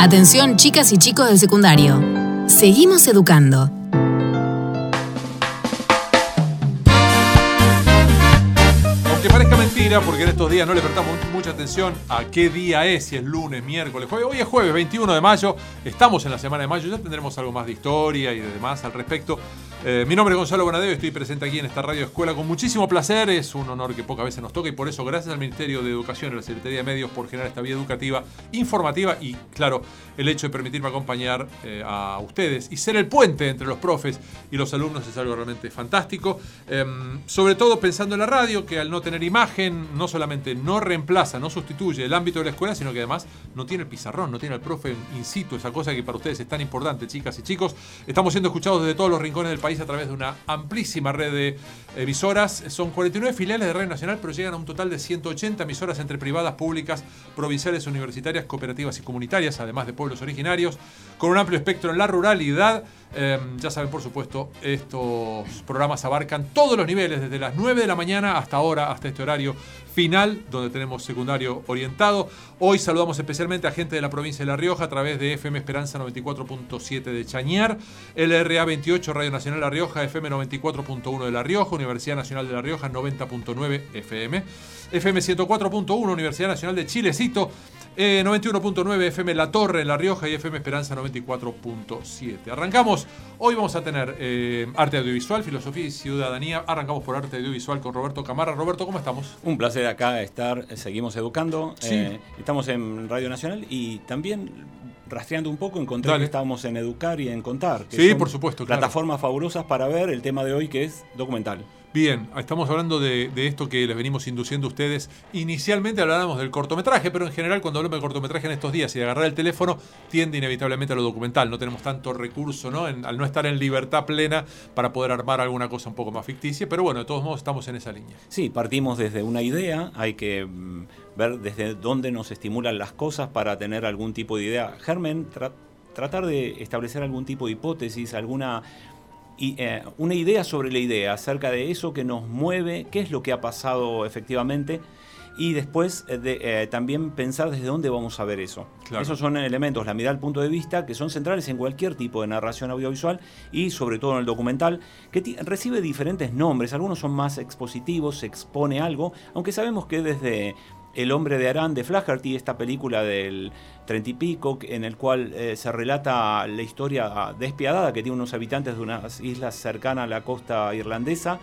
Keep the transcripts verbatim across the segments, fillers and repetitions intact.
Atención, chicas y chicos del secundario. Seguimos educando. Aunque parezca mentira, porque en estos días no le prestamos mucha atención a qué día es, si es lunes, miércoles, jueves. Hoy es jueves veintiuno de mayo, estamos en la semana de mayo, ya tendremos algo más de historia y de demás al respecto. Eh, mi nombre es Gonzalo Bonadeo, estoy presente aquí en esta radio escuela con muchísimo placer. Es un honor que pocas veces nos toca y por eso gracias al Ministerio de Educación y a la Secretaría de Medios por generar esta vía educativa, informativa y, claro, el hecho de permitirme acompañar eh, a ustedes y ser el puente entre los profes y los alumnos es algo realmente fantástico. Eh, sobre todo pensando en la radio, que al no tener imagen, no solamente no reemplaza, no sustituye el ámbito de la escuela, sino que además no tiene el pizarrón, no tiene al profe in situ, esa cosa que para ustedes es tan importante, chicas y chicos. Estamos siendo escuchados desde todos los rincones del país a través de una amplísima red de emisoras. Son cuarenta y nueve filiales de Radio Nacional, pero llegan a un total de ciento ochenta emisoras entre privadas, públicas, provinciales, universitarias, cooperativas y comunitarias, además de pueblos originarios, con un amplio espectro en la ruralidad. Eh, ya saben, por supuesto, estos programas abarcan todos los niveles, desde las nueve de la mañana hasta ahora, hasta este horario final, donde tenemos secundario orientado. Hoy saludamos especialmente a gente de la provincia de La Rioja a través de F M Esperanza noventa y cuatro punto siete de Chañar, L R A veintiocho Radio Nacional La Rioja, F M noventa y cuatro punto uno de La Rioja, Universidad Nacional de La Rioja noventa punto nueve F M, F M ciento cuatro punto uno Universidad Nacional de Chilecito, eh, noventa y uno punto nueve F M La Torre en La Rioja y F M Esperanza noventa y cuatro punto siete. Arrancamos. Hoy vamos a tener eh, arte audiovisual, filosofía y ciudadanía. Arrancamos por arte audiovisual con Roberto Camarra. Roberto, ¿cómo estamos? Un placer acá estar, seguimos educando. Sí. Eh, estamos en Radio Nacional y también rastreando un poco encontré Dale. que estábamos en Educar y en Contar. Que Sí, son por supuesto, claro. Plataformas fabulosas para ver el tema de hoy, que es documental. Bien, estamos hablando de, de esto que les venimos induciendo a ustedes. Inicialmente hablábamos del cortometraje, pero en general cuando hablamos de cortometraje en estos días y de agarrar el teléfono, tiende inevitablemente a lo documental. No tenemos tanto recurso, ¿no? En, al no estar en libertad plena para poder armar alguna cosa un poco más ficticia. Pero bueno, de todos modos estamos en esa línea. Sí, partimos desde una idea, hay que mm, ver desde dónde nos estimulan las cosas para tener algún tipo de idea. Germen, tra- tratar de establecer algún tipo de hipótesis, alguna... Y, eh, una idea sobre la idea, acerca de eso que nos mueve, qué es lo que ha pasado efectivamente, y después eh, de, eh, también pensar desde dónde vamos a ver eso. Claro. Esos son elementos, la mirada al punto de vista, que son centrales en cualquier tipo de narración audiovisual y sobre todo en el documental, que t- recibe diferentes nombres. Algunos son más expositivos, se expone algo, aunque sabemos que desde El hombre de Arán de Flaherty, esta película del treinta y pico, en el cual eh, se relata la historia despiadada que tiene unos habitantes de unas islas cercanas a la costa irlandesa.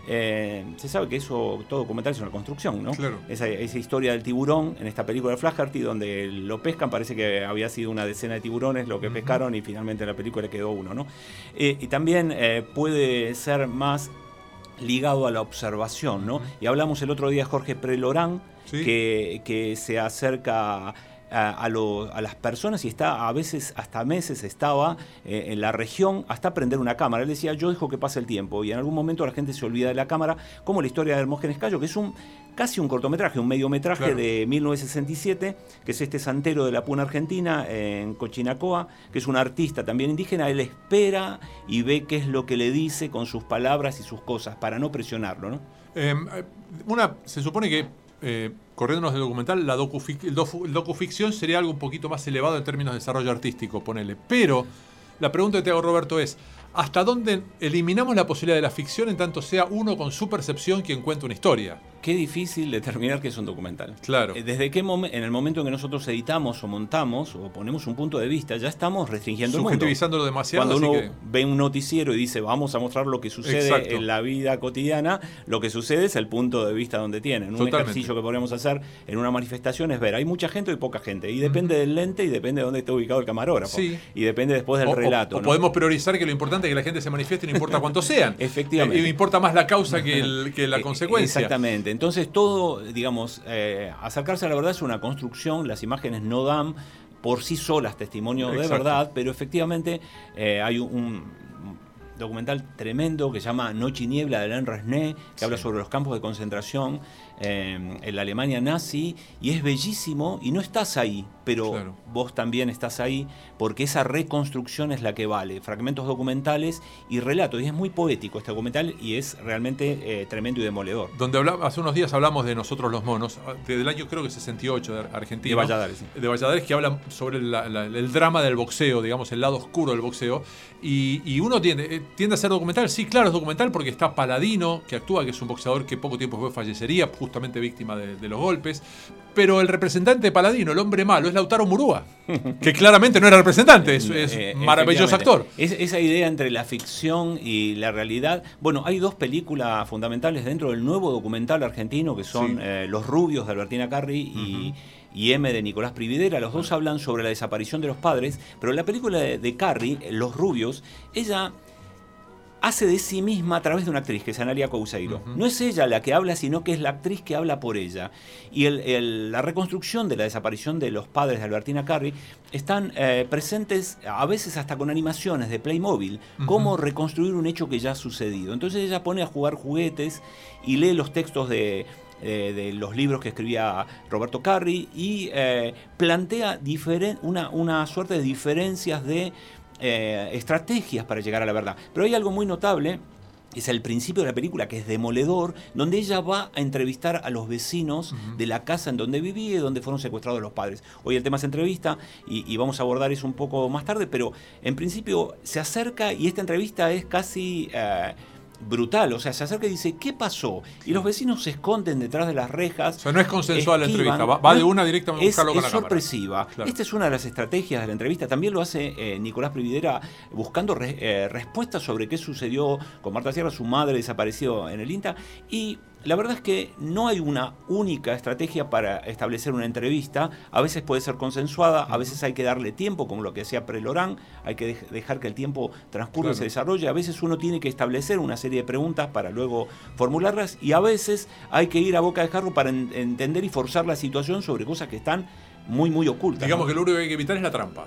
Eh, se sabe que eso, todo documental es una construcción, ¿no? Claro. Esa, esa historia del tiburón en esta película de Flaherty, donde lo pescan, parece que había sido una decena de tiburones lo que uh-huh. pescaron y finalmente en la película quedó uno, ¿no? Eh, y también eh, puede ser más ligado a la observación, ¿no? Uh-huh. Y hablamos el otro día de Jorge Prelorán, ¿sí? que, que se acerca a, a, lo, a las personas y está a veces hasta meses estaba eh, en la región hasta prender una cámara. Él decía, yo dejo que pase el tiempo y en algún momento la gente se olvida de la cámara, como la historia de Hermógenes Cayo, que es un casi un cortometraje, un mediometraje claro. de mil novecientos sesenta y siete, que es este santero de la Puna Argentina, en Cochinacoa, que es un artista también indígena. Él espera y ve qué es lo que le dice con sus palabras y sus cosas, para no presionarlo, ¿no? Eh, una, se supone que Eh, corriéndonos del documental, la docufic- el, docu- el docuficción sería algo un poquito más elevado en términos de desarrollo artístico, ponele. Pero la pregunta que te hago, Roberto, es ¿hasta dónde eliminamos la posibilidad de la ficción en tanto sea uno con su percepción quien cuenta una historia? Qué difícil determinar qué es un documental. Claro. ¿Desde qué momento, en el momento en que nosotros editamos o montamos o ponemos un punto de vista, ya estamos restringiendo el mundo? Subjetivizándolo demasiado. Cuando uno que... ve un noticiero y dice vamos a mostrar lo que sucede Exacto. en la vida cotidiana, lo que sucede es el punto de vista donde tienen. Un Totalmente. ejercicio que podríamos hacer en una manifestación es ver, hay mucha gente o hay poca gente. Y depende uh-huh. del lente y depende de dónde esté ubicado el camarógrafo. Sí. Y depende después del o, relato. O, o ¿no? podemos priorizar que lo importante es que la gente se manifieste, no importa cuántos sean. Efectivamente. Y eh, importa más la causa que, el, que la consecuencia. Exactamente. Entonces todo, digamos, eh, acercarse a la verdad es una construcción, las imágenes no dan por sí solas testimonio Exacto. de verdad, pero efectivamente eh, hay un, un documental tremendo que se llama Noche y Niebla de Alain Resnais, que sí. habla sobre los campos de concentración eh, en la Alemania nazi, y es bellísimo y no estás ahí. pero claro. vos también estás ahí, porque esa reconstrucción es la que vale. Fragmentos documentales y relatos. Y es muy poético este documental y es realmente eh, tremendo y demoledor. Donde habla, hace unos días hablamos de Nosotros los Monos, del año creo que sesenta y ocho de Argentina. De Valladares. Sí. De Valladares, que hablan sobre la, la, el drama del boxeo, digamos, el lado oscuro del boxeo. Y, y uno tiende, tiende a ser documental. Sí, claro, es documental porque está Paladino, que actúa, que es un boxeador que poco tiempo después fallecería, justamente víctima de, de los golpes. Pero el representante de Paladino, el hombre malo, es Lautaro Murúa, que claramente no era representante, es, es eh, maravilloso actor. Es, esa idea entre la ficción y la realidad. Bueno, hay dos películas fundamentales dentro del nuevo documental argentino, que son sí. eh, Los Rubios de Albertina Carri y, uh-huh. y M de Nicolás Prividera. Los dos hablan sobre la desaparición de los padres, pero en la película de, de Carri, Los Rubios, ella hace de sí misma a través de una actriz, que es Analia Couceiro. Uh-huh. No es ella la que habla, sino que es la actriz que habla por ella. Y el, el, la reconstrucción de la desaparición de los padres de Albertina Carri están eh, presentes, a veces hasta con animaciones de Playmobil, uh-huh. cómo reconstruir un hecho que ya ha sucedido. Entonces ella pone a jugar juguetes y lee los textos de... Eh, de los libros que escribía Roberto Carri y eh, plantea diferen- una, una suerte de diferencias de eh, estrategias para llegar a la verdad. Pero hay algo muy notable, es el principio de la película, que es demoledor, donde ella va a entrevistar a los vecinos uh-huh. de la casa en donde vivía y donde fueron secuestrados los padres. Hoy el tema es entrevista y, y vamos a abordar eso un poco más tarde, pero en principio se acerca y esta entrevista es casi... Eh, brutal, o sea, se acerca y dice, ¿qué pasó? Y los vecinos se esconden detrás de las rejas. O sea, no es consensual esquivan, la entrevista, va, va no, de una directamente a buscarlo es, con es la sorpresiva. cámara. Claro. Esta es una de las estrategias de la entrevista. También lo hace eh, Nicolás Prividera buscando re, eh, respuestas sobre qué sucedió con Marta Sierra, su madre desapareció en el INTA. Y la verdad es que no hay una única estrategia para establecer una entrevista. A veces puede ser consensuada, a veces hay que darle tiempo, como lo que hacía Prelorán, hay que de- dejar que el tiempo transcurra y claro. se desarrolle. A veces uno tiene que establecer una serie de preguntas para luego formularlas y a veces hay que ir a boca de jarro para en- entender y forzar la situación sobre cosas que están muy, muy ocultas. Digamos ¿no? que lo único que hay que evitar es la trampa,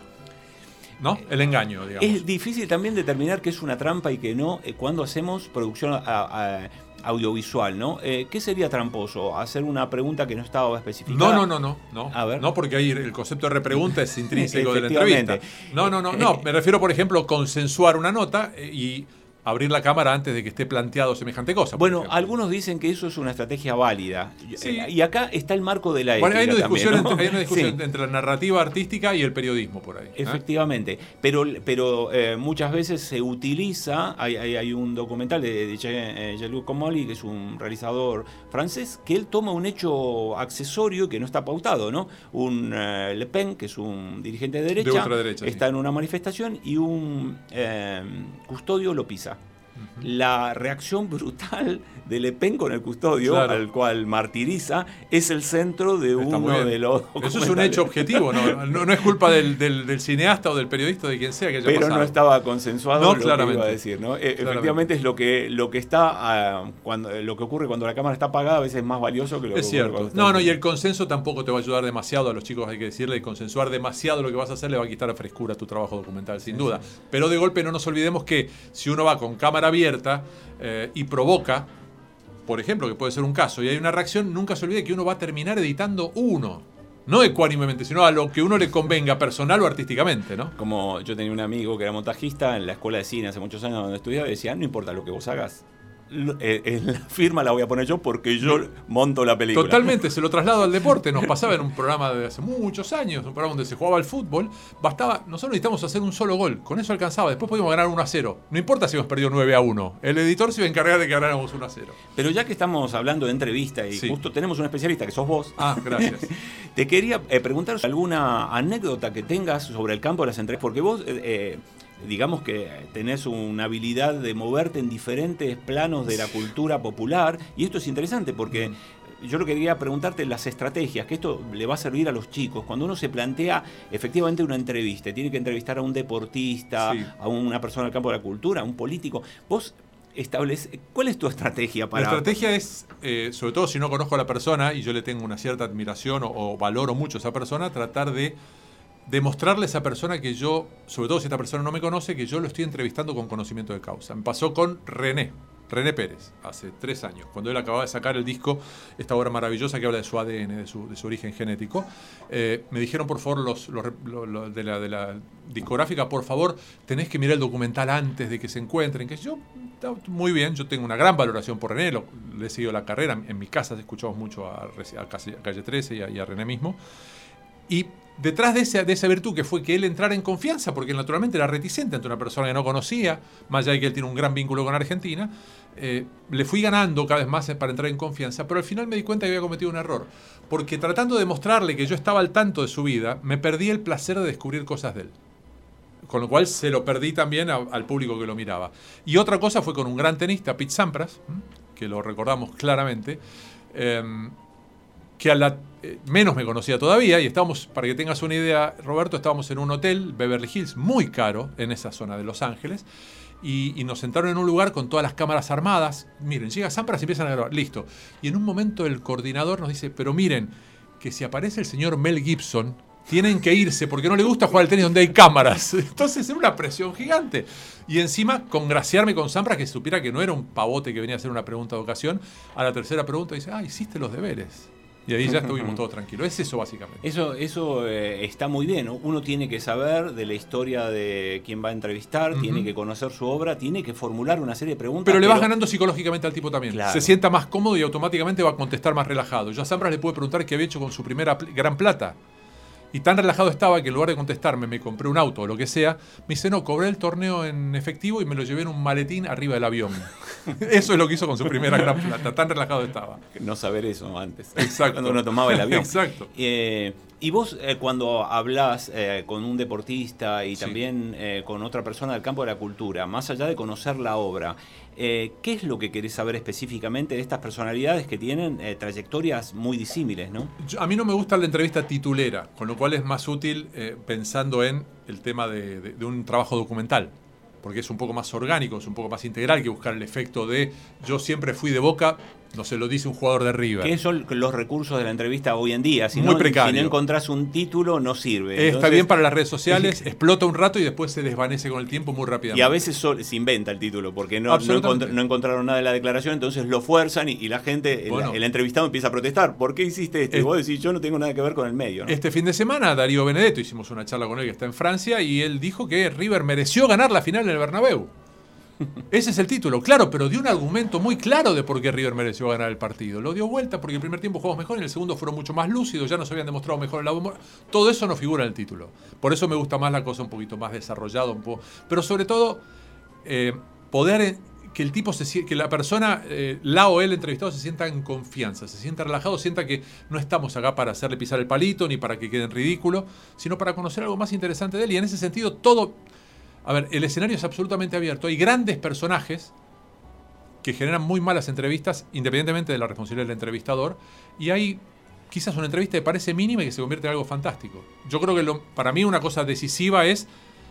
¿no? El engaño, digamos. Es difícil también determinar qué es una trampa y qué no eh, cuando hacemos producción a, a, audiovisual, ¿no? Eh, ¿Qué sería tramposo? Hacer una pregunta que no estaba especificada. No, no, no, no, no. A ver. No, porque ahí el concepto de repregunta es intrínseco de la Efectivamente. entrevista. No, no, no, no. Me refiero, por ejemplo, a consensuar una nota y abrir la cámara antes de que esté planteado semejante cosa. Bueno, ejemplo. algunos dicen que eso es una estrategia válida. Sí. Y acá está el marco de la Bueno, hay ética una discusión, también, ¿no? entre, hay una discusión Sí. entre la narrativa artística y el periodismo por ahí. ¿eh? Efectivamente, pero, pero eh, muchas veces se utiliza, hay, hay, hay un documental de, de Jean-Luc Comolli, que es un realizador francés, que él toma un hecho accesorio que no está pautado, ¿no? Un eh, Le Pen, que es un dirigente de derecha, De ultraderecha, está sí. en una manifestación y un eh, custodio lo pisa. La reacción brutal de Le Pen con el custodio, Claro. al cual martiriza, es el centro de Está muy uno bien. de los Eso es un documentales. hecho objetivo, ¿no? No, no es culpa del, del, del cineasta o del periodista, de quien sea que haya Pero pasado. no estaba consensuado No, lo claramente. que iba a decir, ¿no? Eh, Claramente. Efectivamente es lo que, lo que está uh, cuando lo que ocurre cuando la cámara está apagada a veces es más valioso que lo que Es ocurre cierto. cuando está No, no, y el encendida. consenso tampoco te va a ayudar demasiado a los chicos, hay que decirle, y consensuar demasiado lo que vas a hacer le va a quitar la frescura a tu trabajo documental, sin Sí, duda. sí. Pero de golpe no nos olvidemos que si uno va con cámara abierta eh, y provoca, por ejemplo, que puede ser un caso, y hay una reacción, nunca se olvide que uno va a terminar editando uno. No ecuánimemente, sino a lo que uno le convenga, personal o artísticamente, ¿no? Como yo tenía un amigo que era montajista en la escuela de cine hace muchos años donde estudiaba y decía, no importa lo que vos hagas, lo- eh, eh, la firma la voy a poner yo porque yo monto la película. Totalmente, se lo traslado al deporte. Nos pasaba en un programa de hace muchos años, un programa donde se jugaba al fútbol. Bastaba, nosotros necesitamos hacer un solo gol. Con eso alcanzaba. Después podíamos ganar uno a cero. No importa si hemos perdido nueve a uno. El editor se iba a encargar de que ganáramos uno a cero. Pero ya que estamos hablando de entrevista y Sí. justo tenemos un especialista que sos vos, Ah, gracias. te quería eh, preguntar alguna anécdota que tengas sobre el campo de las entrevistas, porque vos, eh, eh, digamos que tenés una habilidad de moverte en diferentes planos de la cultura popular, y esto es interesante porque yo lo que quería preguntarte las estrategias, que esto le va a servir a los chicos, cuando uno se plantea efectivamente una entrevista, tiene que entrevistar a un deportista, Sí. a una persona del campo de la cultura, a un político, vos establece, ¿cuál es tu estrategia para...? La estrategia es, eh, sobre todo si no conozco a la persona y yo le tengo una cierta admiración o, o valoro mucho a esa persona, tratar de demostrarle a esa persona que yo, sobre todo si esta persona no me conoce, que yo lo estoy entrevistando con conocimiento de causa. Me pasó con René. René Pérez, hace tres años, cuando él acababa de sacar el disco, esta obra maravillosa que habla de su A D N, de su, de su origen genético. Eh, me dijeron, por favor, los, los, los, los de, la, de la discográfica, por favor, tenés que mirar el documental antes de que se encuentren. Que yo, muy bien, yo tengo una gran valoración por René, lo, le he seguido la carrera, en mi casa escuchamos mucho a, a Calle trece y a, y a René mismo. Y detrás de esa, de esa virtud que fue que él entrara en confianza, porque él naturalmente era reticente ante una persona que no conocía, más allá de que él tiene un gran vínculo con Argentina, eh, le fui ganando cada vez más para entrar en confianza, pero al final me di cuenta que había cometido un error, porque tratando de mostrarle que yo estaba al tanto de su vida, me perdí el placer de descubrir cosas de él. Con lo cual se lo perdí también a, al público que lo miraba. Y otra cosa fue con un gran tenista, Pete Sampras, que lo recordamos claramente, eh, que a la, eh, menos me conocía todavía, y estábamos, para que tengas una idea, Roberto, estábamos en un hotel, Beverly Hills, muy caro, en esa zona de Los Ángeles, y, y nos sentaron en un lugar con todas las cámaras armadas. Miren, llega Sampras y empiezan a grabar, listo. Y en un momento el coordinador nos dice, pero miren, que si aparece el señor Mel Gibson, tienen que irse, porque no le gusta jugar al tenis donde hay cámaras. Entonces era una presión gigante. Y encima, congraciarme con Sampras, que supiera que no era un pavote que venía a hacer una pregunta de ocasión. A la tercera pregunta dice, ah, hiciste los deberes. Y ahí ya estuvimos todos tranquilos. Es eso básicamente. Eso, eso eh, está muy bien, ¿no? Uno tiene que saber de la historia de quién va a entrevistar, uh-huh. tiene que conocer su obra, tiene que formular una serie de preguntas. Pero le vas pero... ganando psicológicamente al tipo también. Claro. Se sienta más cómodo y automáticamente va a contestar más relajado. Yo a Sampras le pude preguntar qué había hecho con su primera pl- gran plata. Y tan relajado estaba que en lugar de contestarme, me compré un auto o lo que sea, me dice, no, cobré el torneo en efectivo y me lo llevé en un maletín arriba del avión. Eso es lo que hizo con su primera gran plata, tan relajado estaba. No saber eso antes. Exacto. Cuando uno tomaba el avión. Exacto. Eh, y vos, eh, cuando hablás eh, con un deportista y sí. también eh, con otra persona del campo de la cultura, más allá de conocer la obra, eh, ¿qué es lo que querés saber específicamente de estas personalidades que tienen eh, trayectorias muy disímiles, ¿no? Yo, a mí no me gusta la entrevista titulera, con lo cual es más útil eh, pensando en el tema de, de, de un trabajo documental, porque es un poco más orgánico, es un poco más integral que buscar el efecto de yo siempre fui de Boca, no se lo dice un jugador de River. ¿Qué son los recursos de la entrevista hoy en día? Si Muy no, precario. Si no encontrás un título, no sirve. Está Entonces, bien para las redes sociales, explota un rato y después se desvanece con el tiempo muy rápidamente. Y a veces sol, se inventa el título, porque no, no, encontr- no encontraron nada de la declaración, entonces lo fuerzan y, y la gente, bueno, el, el entrevistado empieza a protestar. ¿Por qué hiciste esto? Y vos decís, yo no tengo nada que ver con el medio, ¿no? Este fin de semana, Darío Benedetto, hicimos una charla con él que está en Francia, y él dijo que River mereció ganar la final en el Bernabéu. Ese es el título, claro, pero dio un argumento muy claro de por qué River mereció ganar el partido. Lo dio vuelta porque el primer tiempo jugamos mejor y en el segundo fueron mucho más lúcidos, ya nos habían demostrado mejor el amor. Todo eso no figura en el título. Por eso me gusta más la cosa un poquito más desarrollada, un poco. Pero sobre todo, eh, poder que el tipo, se, que la persona, eh, la o el entrevistado, se sienta en confianza, se sienta relajado, sienta que no estamos acá para hacerle pisar el palito ni para que quede en ridículo, sino para conocer algo más interesante de él. Y en ese sentido, todo... A ver, el escenario es absolutamente abierto. Hay grandes personajes que generan muy malas entrevistas, independientemente de la responsabilidad del entrevistador, y hay quizás una entrevista que parece mínima y que se convierte en algo fantástico. Yo creo que lo, para mí una cosa decisiva es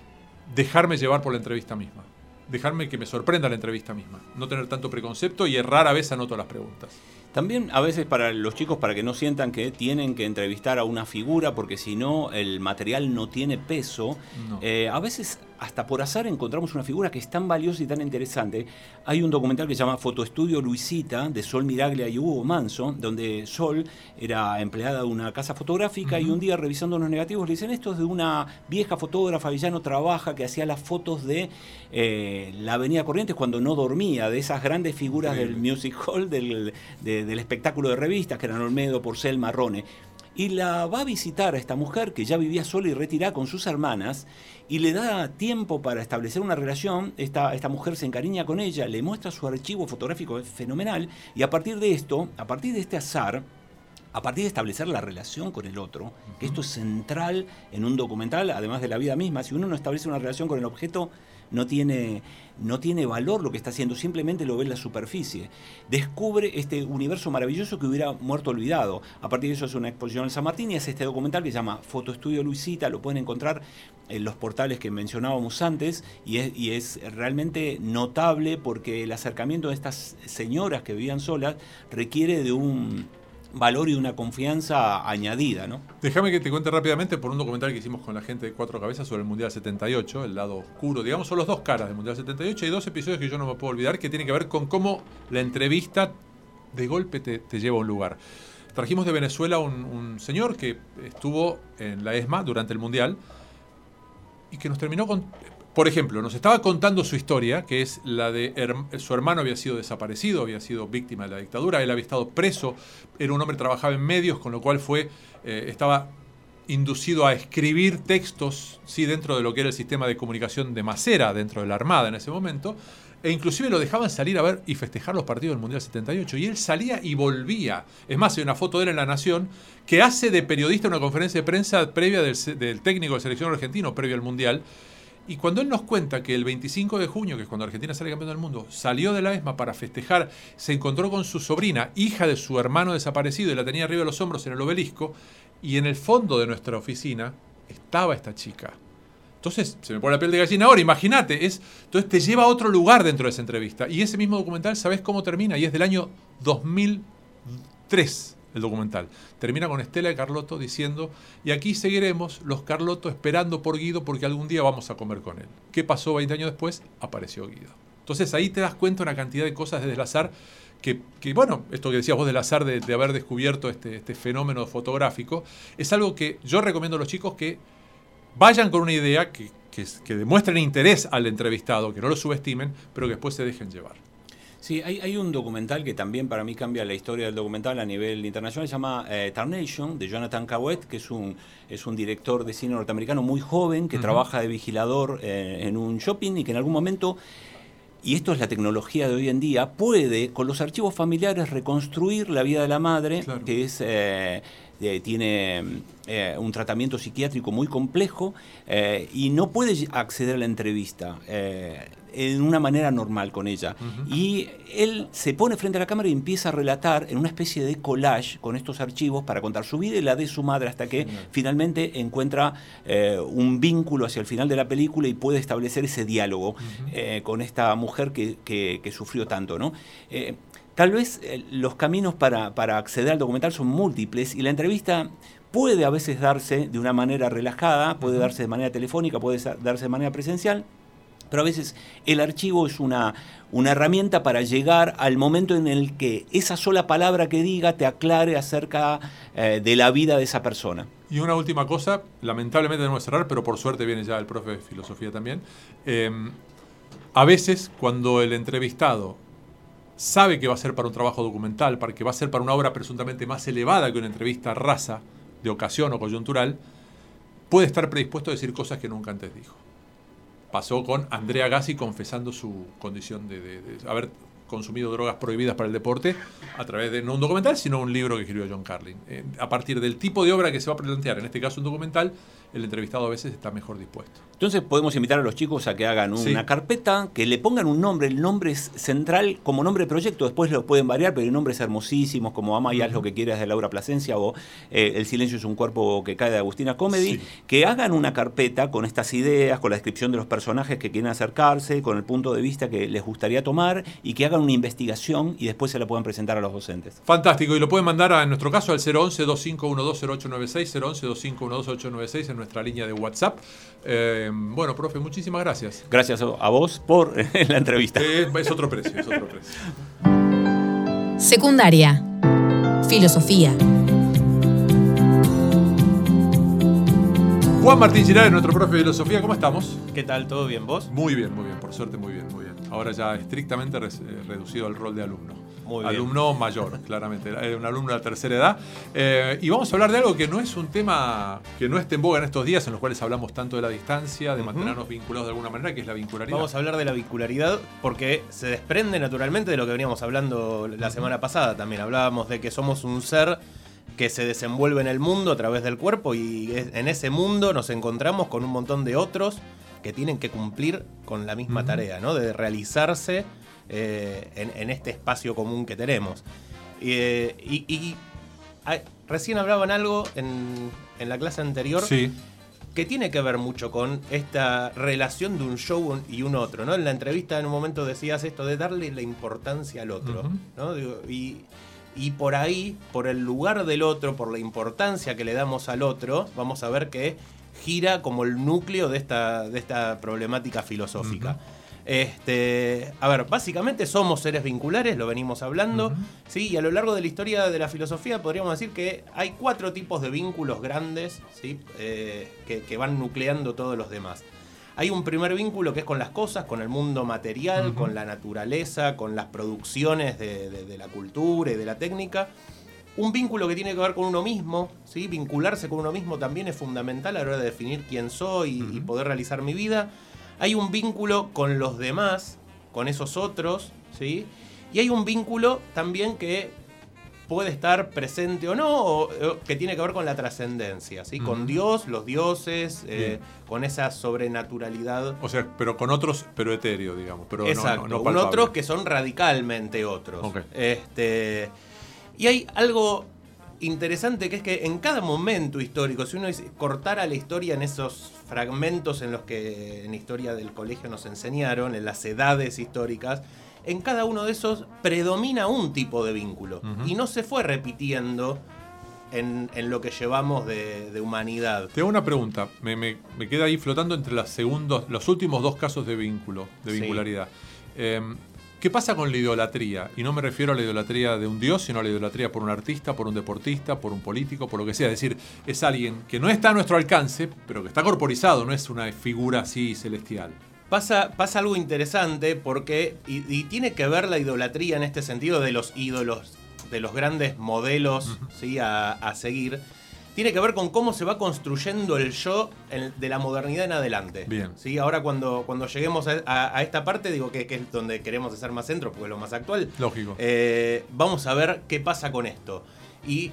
dejarme llevar por la entrevista misma. Dejarme que me sorprenda la entrevista misma. No tener tanto preconcepto y rara vez anoto las preguntas. También a veces para los chicos, para que no sientan que tienen que entrevistar a una figura, porque si no el material no tiene peso, no. Eh, a veces hasta por azar encontramos una figura que es tan valiosa y tan interesante. Hay un documental que se llama Fotoestudio Luisita, de Sol Miraglia y Hugo Manso, donde Sol era empleada de una casa fotográfica, uh-huh. y un día revisando los negativos le dicen, esto es de una vieja fotógrafa que ya no trabaja, que hacía las fotos de eh, la Avenida Corrientes cuando no dormía, de esas grandes figuras sí. del music hall, del, de, del espectáculo de revistas, que eran Olmedo, Porcel, Marrone. Y la va a visitar a esta mujer que ya vivía sola y retirada con sus hermanas, y le da tiempo para establecer una relación. Esta, esta mujer se encariña con ella, le muestra su archivo fotográfico, es fenomenal, y a partir de esto, a partir de este azar, a partir de establecer la relación con el otro, que esto es central en un documental, además de la vida misma. Si uno no establece una relación con el objeto, no tiene, no tiene valor lo que está haciendo, simplemente lo ve en la superficie. Descubre este universo maravilloso que hubiera muerto olvidado. A partir de eso hace una exposición en San Martín y hace este documental que se llama Fotoestudio Luisita, lo pueden encontrar en los portales que mencionábamos antes, y es, y es realmente notable porque el acercamiento de estas señoras que vivían solas requiere de un... valor y una confianza añadida, ¿no? Déjame que te cuente rápidamente por un documental que hicimos con la gente de Cuatro Cabezas sobre el Mundial setenta y ocho, el lado oscuro, digamos, son las dos caras del Mundial setenta y ocho. Hay dos episodios que yo no me puedo olvidar que tienen que ver con cómo la entrevista de golpe te, te lleva a un lugar. Trajimos de Venezuela un, un señor que estuvo en la ESMA durante el Mundial y que nos terminó con... Por ejemplo, nos estaba contando su historia, que es la de her- su hermano había sido desaparecido, había sido víctima de la dictadura, él había estado preso, era un hombre que trabajaba en medios, con lo cual fue eh, estaba inducido a escribir textos, sí, dentro de lo que era el sistema de comunicación de Masera, dentro de la Armada en ese momento, e inclusive lo dejaban salir a ver y festejar los partidos del Mundial setenta y ocho, y él salía y volvía. Es más, hay una foto de él en La Nación que hace de periodista una conferencia de prensa previa del, del técnico de selección argentino, previo al Mundial. Y cuando él nos cuenta que el veinticinco de junio, que es cuando Argentina sale campeón del mundo, salió de la ESMA para festejar, se encontró con su sobrina, hija de su hermano desaparecido, y la tenía arriba de los hombros en el obelisco, y en el fondo de nuestra oficina estaba esta chica. Entonces, se me pone la piel de gallina ahora, imagínate. Es, entonces te lleva a otro lugar dentro de esa entrevista. Y ese mismo documental, ¿sabés cómo termina? Y es del año dos mil tres. El documental. Termina con Estela de Carlotto diciendo, y aquí seguiremos los Carlotto esperando por Guido porque algún día vamos a comer con él. ¿Qué pasó veinte años después? Apareció Guido. Entonces ahí te das cuenta una cantidad de cosas desde el azar que, que bueno, esto que decías vos del azar de, de haber descubierto este, este fenómeno fotográfico, es algo que yo recomiendo a los chicos que vayan con una idea, que, que, que demuestren interés al entrevistado, que no lo subestimen, pero que después se dejen llevar. Sí, hay, hay un documental que también para mí cambia la historia del documental a nivel internacional, se llama eh, Tarnation, de Jonathan Cawet, que es un, es un director de cine norteamericano muy joven, que uh-huh. trabaja de vigilador eh, en un shopping y que en algún momento, y esto es la tecnología de hoy en día, puede con los archivos familiares reconstruir la vida de la madre, claro. que es... Eh, Eh, tiene eh, un tratamiento psiquiátrico muy complejo eh, y no puede acceder a la entrevista eh, en una manera normal con ella. Uh-huh. Y él se pone frente a la cámara y empieza a relatar en una especie de collage con estos archivos para contar su vida y la de su madre hasta que uh-huh. finalmente encuentra eh, un vínculo hacia el final de la película y puede establecer ese diálogo uh-huh. eh, con esta mujer que, que, que sufrió tanto, ¿no? Eh, Tal vez eh, los caminos para, para acceder al documental son múltiples y la entrevista puede a veces darse de una manera relajada, puede darse de manera telefónica, puede darse de manera presencial, pero a veces el archivo es una, una herramienta para llegar al momento en el que esa sola palabra que diga te aclare acerca eh, de la vida de esa persona. Y una última cosa, lamentablemente tenemos que cerrar, pero por suerte viene ya el profe de filosofía también. Eh, a veces cuando el entrevistado sabe que va a ser para un trabajo documental, para que va a ser para una obra presuntamente más elevada que una entrevista rasa, de ocasión o coyuntural, puede estar predispuesto a decir cosas que nunca antes dijo. Pasó con Andrea Gassi confesando su condición de, de, de haber consumido drogas prohibidas para el deporte a través de no un documental, sino un libro que escribió John Carlin. Eh, a partir del tipo de obra que se va a plantear, en este caso un documental, el entrevistado a veces está mejor dispuesto. Entonces podemos invitar a los chicos a que hagan una sí. carpeta, que le pongan un nombre, el nombre es central como nombre de proyecto, después lo pueden variar, pero hay nombres hermosísimos como Ama y haz lo que quieras de Laura Plasencia o eh, El silencio es un cuerpo que cae de Agustina Comedy, sí. que hagan una carpeta con estas ideas, con la descripción de los personajes que quieren acercarse, con el punto de vista que les gustaría tomar y que hagan una investigación y después se la puedan presentar a los docentes. Fantástico, y lo pueden mandar a, en nuestro caso al cero once, dos cinco uno dos, cero ocho nueve seis, cero once, dos cinco uno dos, ocho nueve seis en nuestra línea de WhatsApp. Eh, bueno, profe, muchísimas gracias. Gracias a vos por la entrevista. Eh, es otro precio, es otro precio. Secundaria. Filosofía. Juan Martín Girard, nuestro profe de filosofía, ¿cómo estamos? ¿Qué tal? ¿Todo bien? ¿Vos? Muy bien, muy bien, por suerte muy bien, muy bien. Ahora ya estrictamente re- reducido al rol de alumno. Muy bien. Alumno mayor, claramente, un alumno de la tercera edad. Eh, y vamos a hablar de algo que no es un tema que no esté en boga en estos días, en los cuales hablamos tanto de la distancia, de uh-huh. mantenernos vinculados de alguna manera, que es la vincularidad. Vamos a hablar de la vincularidad porque se desprende naturalmente de lo que veníamos hablando la uh-huh. semana pasada también. Hablábamos de que somos un ser que se desenvuelve en el mundo a través del cuerpo y en ese mundo nos encontramos con un montón de otros que tienen que cumplir con la misma uh-huh. tarea, ¿no? De realizarse eh, en, en este espacio común que tenemos. Eh, y y a, recién hablaban algo en, en la clase anterior sí. que tiene que ver mucho con esta relación de un show y un otro, ¿no? En la entrevista en un momento decías esto de darle la importancia al otro, uh-huh. ¿no? Digo, y Y por ahí, por el lugar del otro, por la importancia que le damos al otro, vamos a ver que gira como el núcleo de esta, de esta problemática filosófica. Uh-huh. Este, a ver, básicamente somos seres vinculares, lo venimos hablando, uh-huh. ¿sí? Y a lo largo de la historia de la filosofía podríamos decir que hay cuatro tipos de vínculos grandes, ¿sí? eh, que, que van nucleando todos los demás. Hay un primer vínculo que es con las cosas, con el mundo material, uh-huh. con la naturaleza, con las producciones de, de, de la cultura y de la técnica. Un vínculo que tiene que ver con uno mismo, ¿sí? Vincularse con uno mismo también es fundamental a la hora de definir quién soy uh-huh. y poder realizar mi vida. Hay un vínculo con los demás, con esos otros, ¿sí? Y hay un vínculo también que puede estar presente o no, o, o que tiene que ver con la trascendencia, ¿sí? Uh-huh. Con Dios, los dioses, eh, con esa sobrenaturalidad. O sea, pero con otros, pero etéreo, digamos. Pero exacto, no, no, no con otros que son radicalmente otros. Okay. Este, y hay algo interesante que es que en cada momento histórico, si uno cortara la historia en esos fragmentos en los que en historia del colegio nos enseñaron, en las edades históricas, en cada uno de esos predomina un tipo de vínculo. Uh-huh. Y no se fue repitiendo en, en lo que llevamos de, de humanidad. Te hago una pregunta, me, me, me queda ahí flotando entre las segundos, los últimos dos casos de vínculo, de vincularidad. Sí. Eh, ¿Qué pasa con la idolatría? Y no me refiero a la idolatría de un dios, sino a la idolatría por un artista, por un deportista, por un político, por lo que sea. Es decir, es alguien que no está a nuestro alcance, pero que está corporizado, no es una figura así celestial. Pasa, pasa algo interesante porque, y, y tiene que ver la idolatría en este sentido de los ídolos, de los grandes modelos, uh-huh. ¿sí? a, a seguir. Tiene que ver con cómo se va construyendo el yo en, de la modernidad en adelante. Bien. ¿Sí? Ahora cuando, cuando lleguemos a, a, a esta parte, digo que, que es donde queremos hacer más centro, porque es lo más actual. Lógico. Eh, vamos a ver qué pasa con esto. Y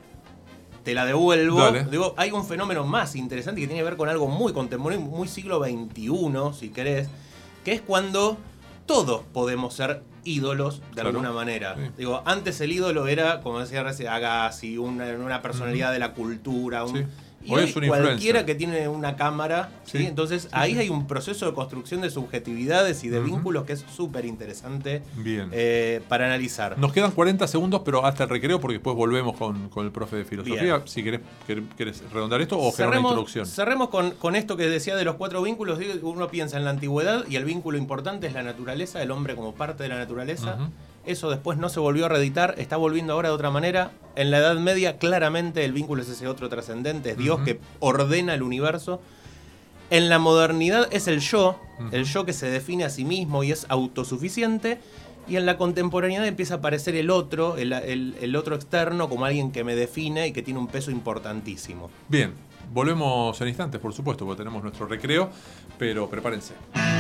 te la devuelvo. Dale. Digo, hay un fenómeno más interesante que tiene que ver con algo muy contemporáneo, muy siglo veintiuno, si querés, que es cuando todos podemos ser ídolos de claro. alguna manera. Sí. Digo, antes el ídolo era, como decía recién, Agassi, una, una personalidad mm. de la cultura, un, sí. y hoy hoy es un cualquiera influencer. Que tiene una cámara, ¿sí? ¿sí? Entonces sí, ahí sí. hay un proceso de construcción de subjetividades y de uh-huh. vínculos que es súper interesante eh, para analizar. Nos quedan cuarenta segundos, pero hasta el recreo, porque después volvemos con, con el profe de filosofía. Bien. Si querés, querés redondar esto o generar una introducción. Cerremos con, con esto que decía de los cuatro vínculos. Uno piensa en la antigüedad y el vínculo importante es la naturaleza, el hombre como parte de la naturaleza. Uh-huh. Eso después no se volvió a reeditar, está volviendo ahora de otra manera. En la Edad Media, claramente el vínculo es ese otro trascendente, es Dios uh-huh. que ordena el universo. En la modernidad es el yo, uh-huh. el yo que se define a sí mismo y es autosuficiente. Y en la contemporaneidad empieza a aparecer el otro, el, el, el otro externo, como alguien que me define y que tiene un peso importantísimo. Bien, volvemos en instantes, por supuesto, porque tenemos nuestro recreo, pero prepárense.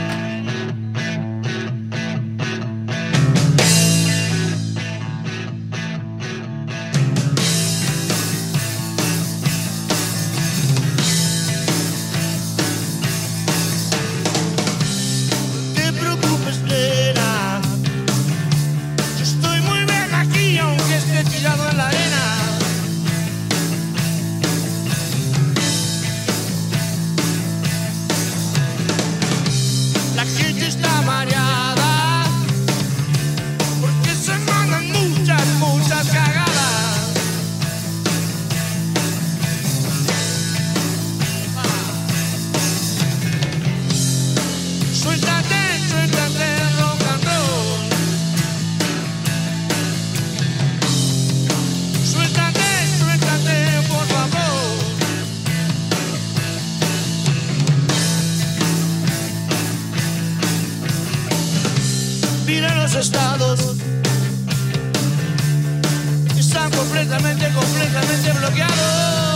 Estados están completamente, completamente bloqueados.